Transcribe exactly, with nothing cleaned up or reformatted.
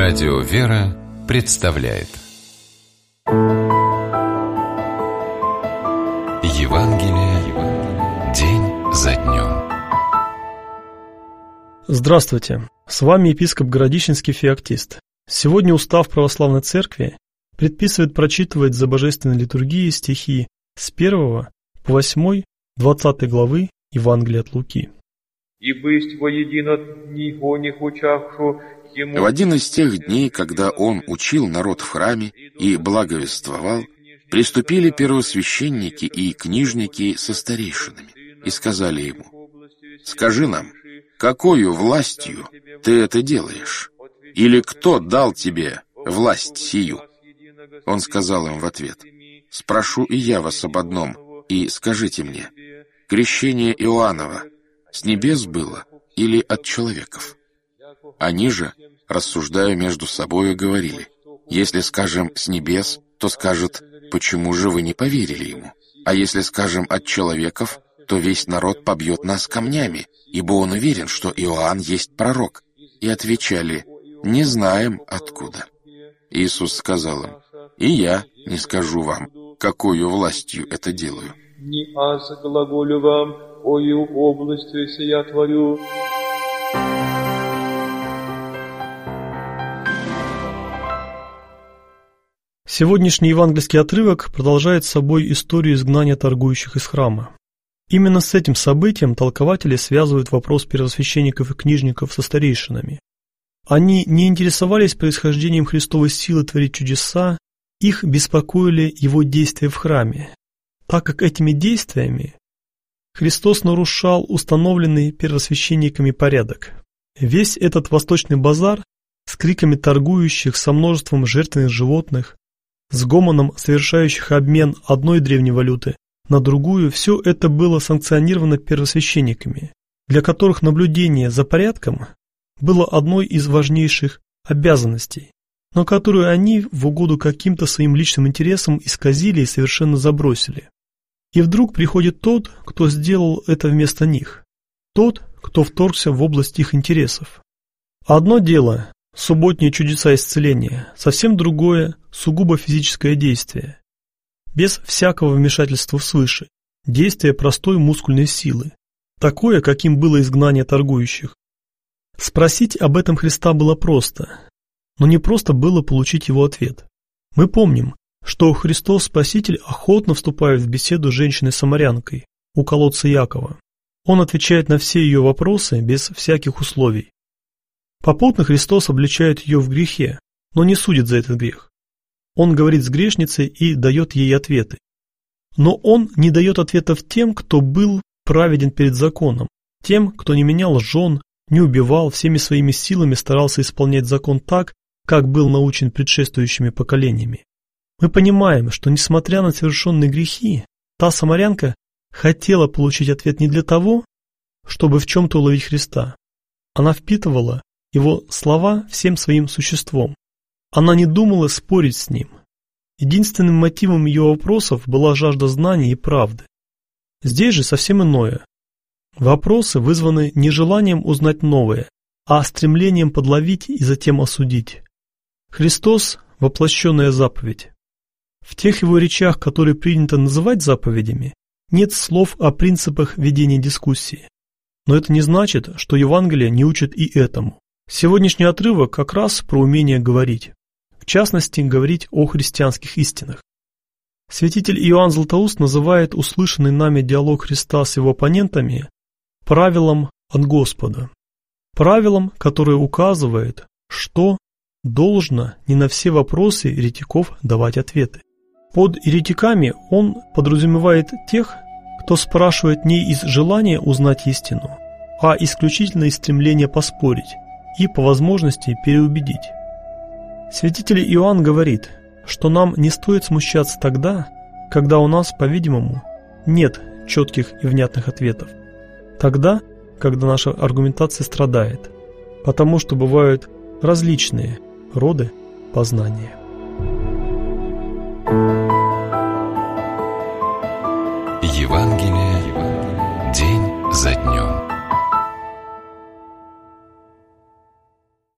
Радио «Вера» представляет Евангелие день за днем. Здравствуйте! С вами епископ Городищенский Феоктист. Сегодня устав Православной Церкви предписывает прочитывать за Божественной литургией стихи с первого по восьмой двадцатой главы Евангелия от Луки. В один из тех дней, когда он учил народ в храме и благовествовал, приступили первосвященники и книжники со старейшинами и сказали ему: «Скажи нам, какою властью ты это делаешь? Или кто дал тебе власть сию?» Он сказал им в ответ: «Спрошу и я вас об одном, и скажите мне, крещение Иоаннова с небес было или от человеков?» Они же, рассуждая между собою, говорили: «Если скажем «с небес», то скажет: почему же вы не поверили ему? А если скажем «от человеков», то весь народ побьет нас камнями, ибо он уверен, что Иоанн есть пророк». И отвечали: «Не знаем откуда». Иисус сказал им: «И я не скажу вам, какою властью это делаю». «Не аз глаголю вам, ою областью сия творю». Сегодняшний евангельский отрывок продолжает собой историю изгнания торгующих из храма. Именно с этим событием толкователи связывают вопрос первосвященников и книжников со старейшинами. Они не интересовались происхождением Христовой силы творить чудеса, их беспокоили его действия в храме, так как этими действиями Христос нарушал установленный первосвященниками порядок. Весь этот восточный базар с криками торгующих, со множеством жертвенных животных, с гомоном совершающих обмен одной древней валюты на другую, все это было санкционировано первосвященниками, для которых наблюдение за порядком было одной из важнейших обязанностей, но которую они в угоду каким-то своим личным интересам исказили и совершенно забросили. И вдруг приходит тот, кто сделал это вместо них, тот, кто вторгся в область их интересов. Одно дело – субботние чудеса исцеления, совсем другое – сугубо физическое действие, без всякого вмешательства свыше, действие простой мускульной силы, такое, каким было изгнание торгующих. Спросить об этом Христа было просто, но не просто было получить его ответ. Мы помним, что Христос Спаситель охотно вступает в беседу с женщиной-самарянкой у колодца Иакова. Он отвечает на все ее вопросы без всяких условий. Попутно Христос обличает ее в грехе, но не судит за этот грех. Он говорит с грешницей и дает ей ответы. Но он не дает ответов тем, кто был праведен перед законом, тем, кто не менял жен, не убивал, всеми своими силами старался исполнять закон так, как был научен предшествующими поколениями. Мы понимаем, что, несмотря на совершенные грехи, та самарянка хотела получить ответ не для того, чтобы в чем-то уловить Христа. Она впитывала его слова всем своим существом. Она не думала спорить с ним. Единственным мотивом ее вопросов была жажда знаний и правды. Здесь же совсем иное. Вопросы вызваны не желанием узнать новое, а стремлением подловить и затем осудить. Христос – воплощенная заповедь. В тех его речах, которые принято называть заповедями, нет слов о принципах ведения дискуссии. Но это не значит, что Евангелие не учит и этому. Сегодняшний отрывок как раз про умение говорить. В частности, говорить о христианских истинах. Святитель Иоанн Златоуст называет услышанный нами диалог Христа с его оппонентами правилом от Господа. Правилом, которое указывает, что должно не на все вопросы еретиков давать ответы. Под еретиками он подразумевает тех, кто спрашивает не из желания узнать истину, а исключительно из стремления поспорить и, по возможности, переубедить. Святитель Иоанн говорит, что нам не стоит смущаться тогда, когда у нас, по-видимому, нет четких и внятных ответов. Тогда, когда наша аргументация страдает, потому что бывают различные роды познания.